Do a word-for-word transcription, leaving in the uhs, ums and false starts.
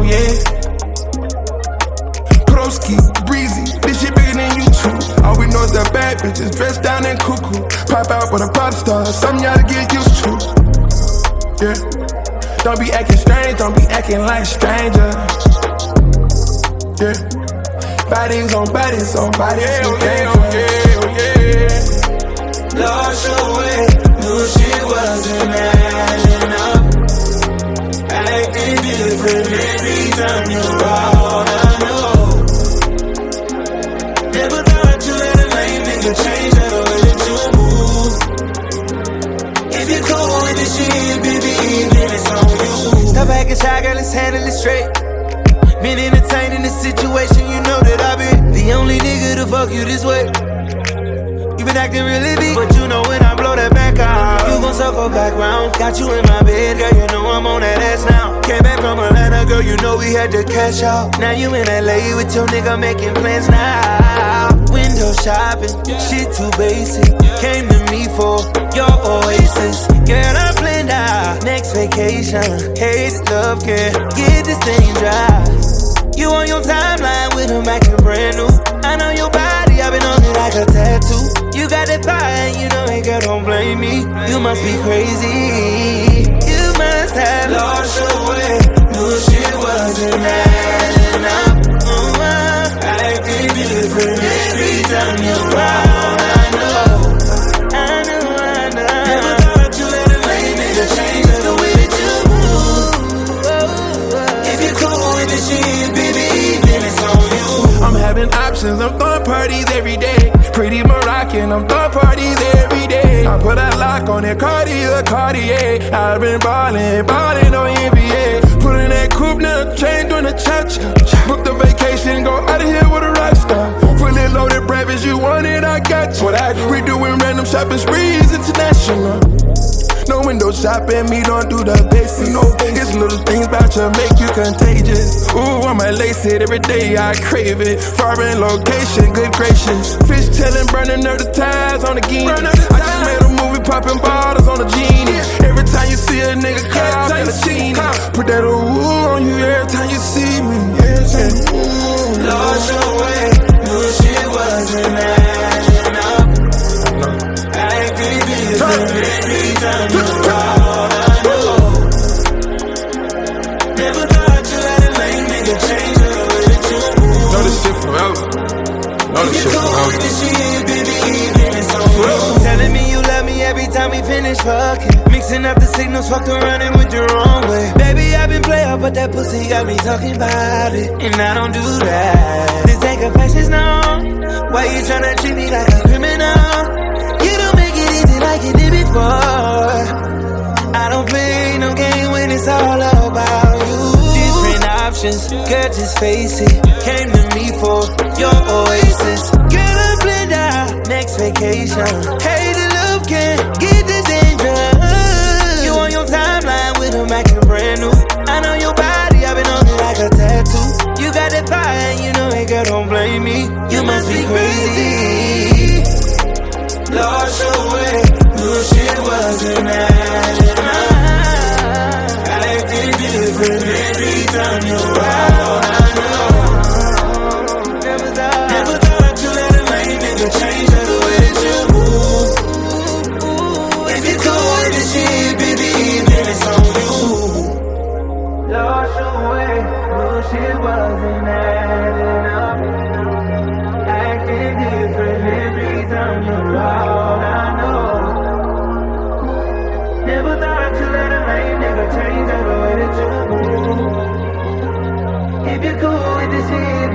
yeah. Broski, breezy, this shit bigger than you two. All we know is that bad bitches dressed down and cuckoo. Pop out with a pop star, something y'all to get used to. Yeah. Don't be acting strange, don't be acting like strangers. Yeah. Bodies on bodies on bodies. Yeah, oh yeah, oh yeah, oh yeah. Lost your way, knew shit wasn't adding up. Acting different every time you're out, I know. Never thought you let a lame nigga change the way that you move. If you're cool with this shit, baby, then it's on you. Step back and shy, girl, let's handle it straight. Been entertaining the situation, you know that I been the only nigga to fuck you this way. You been acting really deep, but you know when I blow that back out, you gon' circle back round. Got you in my bed, girl, you know I'm on that ass now. Came back from Atlanta, girl, you know we had to cash out. Now you in L A with your nigga making plans now. Window shopping, shit too basic. Came to me for your oasis. Girl, I planned out next vacation. Hate love, girl, get this thing dry. You on your timeline with him acting brand new. I know your body, I've been on it like a tattoo. You got that fire and you know it, girl, don't blame me. You must be crazy. You must have lost your way. Knew shit wasn't adding up. Uh-huh. Acting different every time you're around. I know. I know, I know. Never thought you let a lame nigga change the way that you move. If you're cool with this shit, baby, then it's on you. I'm having options, I'm throwing parties every day. Pretty Moroccan, I'm throwing parties every day. I put a lock on it, Cartier, Cartier. I've been ballin', ballin' on N B A. Put in that coupe, now chain doing a cha-cha. Book the vacation, go out of here with a rock star. Fully loaded breakfast, you want it, I got you. What I do, we doing random shopping sprees, international. No window shopping, me don't do the basics. No, it's little things about you make you contagious. Ooh, I might lace it every day, I crave it. Foreign location, good gracious. Fish tailing, burning up the ties on the guinea. I just made a movie, popping bottles on the genie. Every time you see a nigga cop in a genie, put that ooh on you every time you see me. Yeah, ooh. Lost your way, knew shit wasn't adding up. Acting different every time you're out, I know. Never thought you let a lame nigga change the way that you move. Know this shit forever. Know this shit forever. This shit, baby, then it's on you. Telling me you love me every time we finish fucking. Mixing up the signals, fucked around and went the wrong way. Baby, I've been player, but that pussy got me talking about it. And I don't do that. This ain't confessions, no. Why you tryna treat me like a criminal? You don't make it easy like you did before. I don't play no game when it's all about you. Different options, girl, just face it. Came to me for your oasis. Girl, I planned out next vacation. Hey, the love can get this dangerous. You on your timeline with him acting brand new. I know your body, I've been on it like a tattoo. You got that fire and you know it, girl, don't blame me. You must be crazy. Lost your way, knew shit wasn't adding up. Acting different every time you're out, I know. Never thought, Never thought you let a lame nigga change the way that you move. If you're cool with this shit, baby, then it's on you. lost your way, knew shit wasn't adding up. Acting different every time you're out, I know. Never thought you let a lame nigga change the way that you move. If you're cool with this shit,